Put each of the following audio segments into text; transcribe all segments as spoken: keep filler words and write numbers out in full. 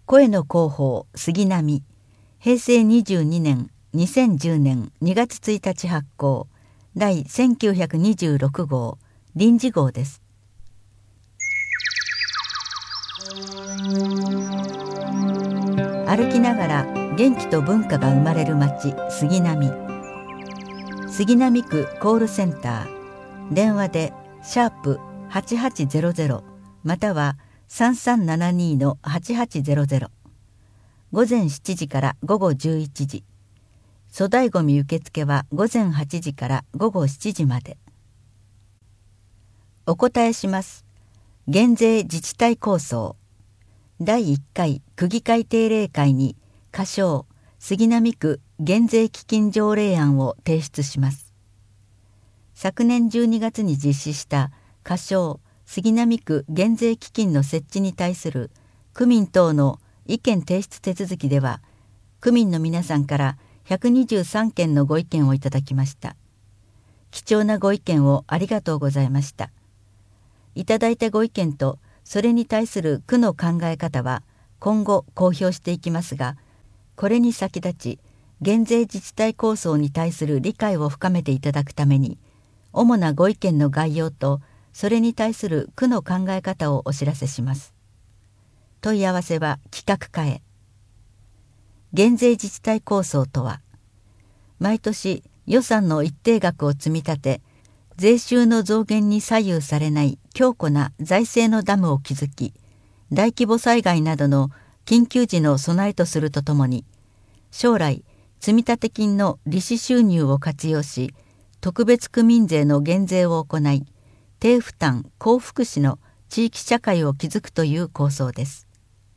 声の広報杉並、平成にじゅうにねんにせんじゅうねんにがつついたち発行、第せんきゅうひゃくにじゅうろくごう臨時号です。歩きながら元気と文化が生まれる街杉並。杉並区コールセンター、電話でシャープはちはちゼロゼロまたはさんさんななにのはちはちゼロゼロ。午前しちじから午後じゅういちじ。粗大ごみ受付は午前はちじから午後しちじまで。お答えします。減税自治体構想だいいっかい区議会定例会に仮称杉並区減税基金条例案を提出します。昨年じゅうにがつに実施した仮称杉並区減税基金の設置に対する区民等の意見提出手続きでは、区民の皆さんからひゃくにじゅうさんけんのご意見をいただきました。貴重なご意見をありがとうございました。いただいたご意見とそれに対する区の考え方は今後公表していきますが、これに先立ち減税自治体構想に対する理解を深めていただくために、主なご意見の概要とそれに対する区の考え方をお知らせします。問い合わせは企画課へ。減税自治体構想とは、毎年予算の一定額を積み立て、税収の増減に左右されない強固な財政のダムを築き、大規模災害などの緊急時の備えとするとともに、将来積立金の利子収入を活用し、特別区民税の減税を行い、低負担・高福祉の地域社会を築くという構想です。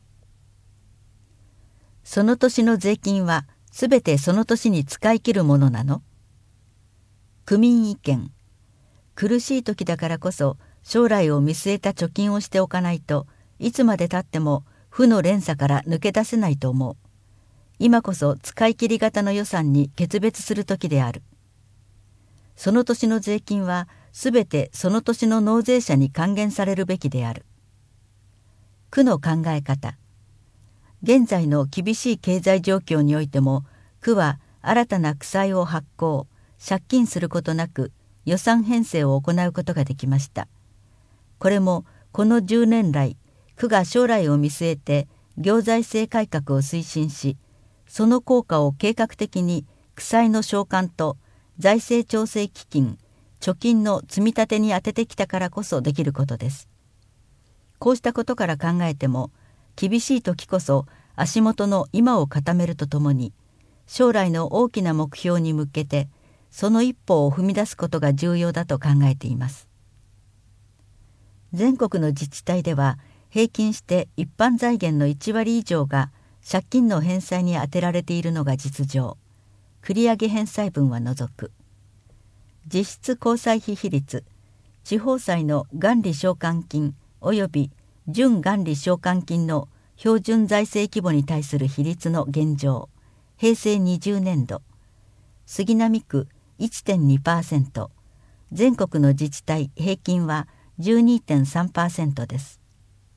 その年の税金はすべてその年に使い切るものなの？区民意見。苦しい時だからこそ将来を見据えた貯金をしておかないといつまでたっても負の連鎖から抜け出せないと思う。今こそ使い切り型の予算に決別する時である。その年の税金はすべてその年の納税者に還元されるべきである。区の考え方。現在の厳しい経済状況においても、区は新たな区債を発行、借金することなく予算編成を行うことができました。これもこのじゅうねん来、区が将来を見据えて行財政改革を推進し、その効果を計画的に区債の償還と財政調整基金、貯金の積み立てに充ててきたからこそできることです。こうしたことから考えても、厳しい時こそ足元の今を固めるとともに、将来の大きな目標に向けて、その一歩を踏み出すことが重要だと考えています。全国の自治体では、平均して一般財源のいちわり以上が借金の返済に充てられているのが実情。繰上返済分は除く。実質交際費比率、地方債の元利償還金及び準元利償還金の標準財政規模に対する比率の現状、平成にじゅうねんど、杉並区 いってんにパーセント、全国の自治体平均は じゅうにてんさんパーセント です。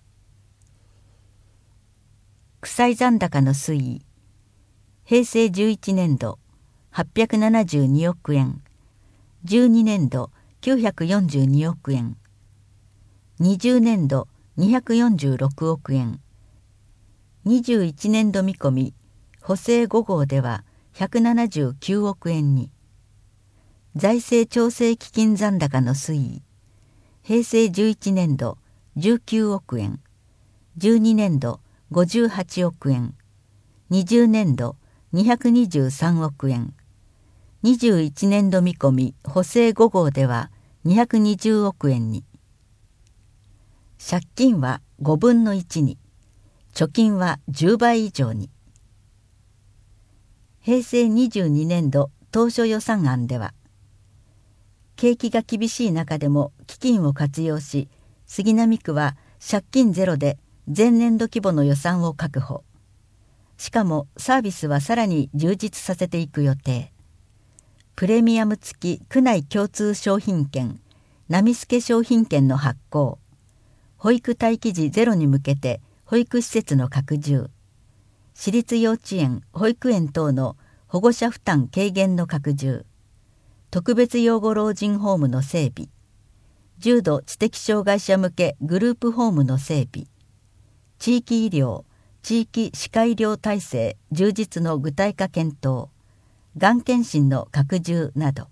区債残高の推移、平成じゅういちねんどはっぴゃくななじゅうにおくえん、じゅうにねんどきゅうひゃくよんじゅうにおくえん、にじゅうねんどにひゃくよんじゅうろくおくえん、にじゅういちねんど見込み補正ごごうではひゃくななじゅうきゅうおくえんに。財政調整基金残高の推移、平成じゅういちねんどじゅうきゅうおくえん、じゅうにねんどごじゅうはちおくえん、にじゅうねんどにひゃくにじゅうさんおくえん、にじゅういちねんど見込み補正ごごうではにひゃくにじゅうおくえんに。借金はごぶんのいちに、貯金はじゅうばい以上に。平成にじゅうにねんど当初予算案では、景気が厳しい中でも基金を活用し、杉並区は借金ゼロで前年度規模の予算を確保。しかもサービスはさらに充実させていく予定。プレミアム付き区内共通商品券、波助商品券の発行、保育待機児ゼロに向けて保育施設の拡充、 私立幼稚園・保育園等の保護者負担軽減の拡充、特別養護老人ホームの整備、重度知的障害者向けグループホームの整備、地域医療・地域歯科医療体制充実の具体化検討、がん検診の拡充など。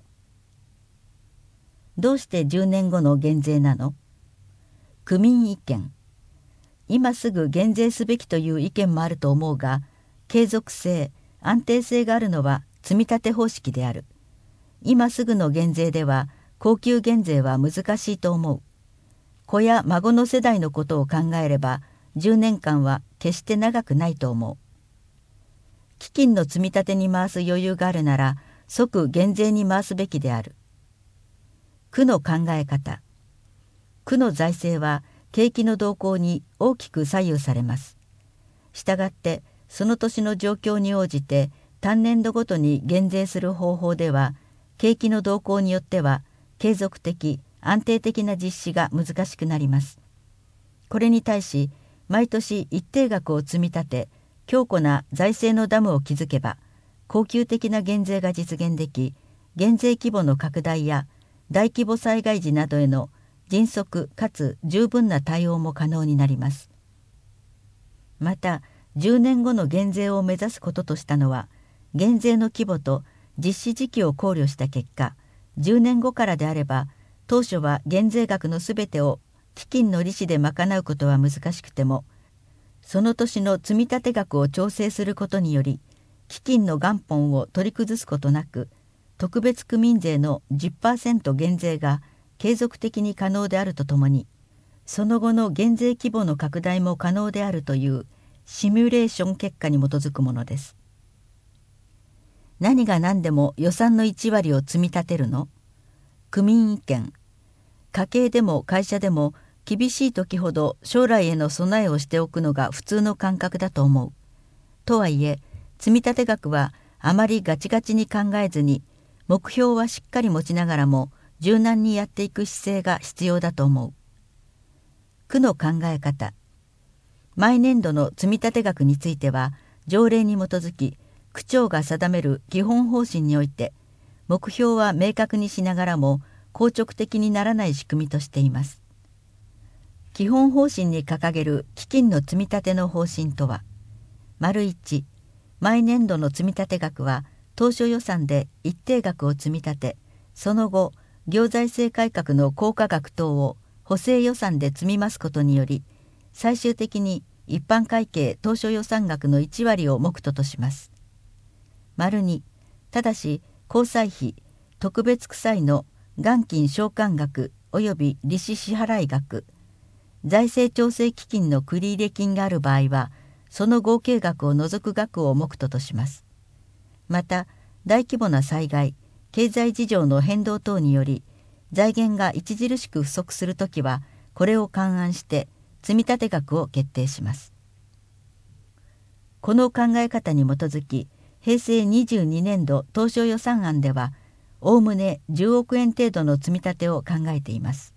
どうしてじゅうねんごの減税なの？区民意見。今すぐ減税すべきという意見もあると思うが、継続性、安定性があるのは積み立て方式である。今すぐの減税では恒久減税は難しいと思う。子や孫の世代のことを考えればじゅうねんかんは決して長くないと思う。基金の積み立てに回す余裕があるなら即減税に回すべきである。区の考え方。区の財政は景気の動向に大きく左右されます。したがってその年の状況に応じて単年度ごとに減税する方法では景気の動向によっては継続的安定的な実施が難しくなります。これに対し毎年一定額を積み立て強固な財政のダムを築けば恒久的な減税が実現でき、減税規模の拡大や大規模災害時などへの迅速かつ十分な対応も可能になります。またじゅうねんごの減税を目指すこととしたのは、減税の規模と実施時期を考慮した結果、じゅうねんごからであれば当初は減税額のすべてを基金の利子で賄うことは難しくても、その年の積立額を調整することにより基金の元本を取り崩すことなく、特別区民税の じゅっパーセント 減税が継続的に可能であるとともに、その後の減税規模の拡大も可能であるというシミュレーション結果に基づくものです。何が何でも予算のいちわりを積み立てるの？区民意見。家計でも会社でも厳しい時ほど将来への備えをしておくのが普通の感覚だと思う。とはいえ、積立額はあまりガチガチに考えずに、目標はしっかり持ちながらも柔軟にやっていく姿勢が必要だと思う。区の考え方。毎年度の積立額については条例に基づき区長が定める基本方針において目標は明確にしながらも硬直的にならない仕組みとしています。基本方針に掲げる基金の積み立ての方針とは、丸いち、毎年度の積立額は当初予算で一定額を積み立て、その後行財政改革の効果額等を補正予算で積み増すことにより、最終的に一般会計当初予算額のいちわりを目途とします。丸に、ただし交際費、特別区歳の元金償還額及び利子支払い額、財政調整基金の繰入金がある場合は、その合計額を除く額を目途とします。また、大規模な災害、経済事情の変動等により、財源が著しく不足するときは、これを勘案して積立額を決定します。この考え方に基づき、平成にじゅうにねんど当初予算案では、おおむねじゅうおくえん程度の積み立てを考えています。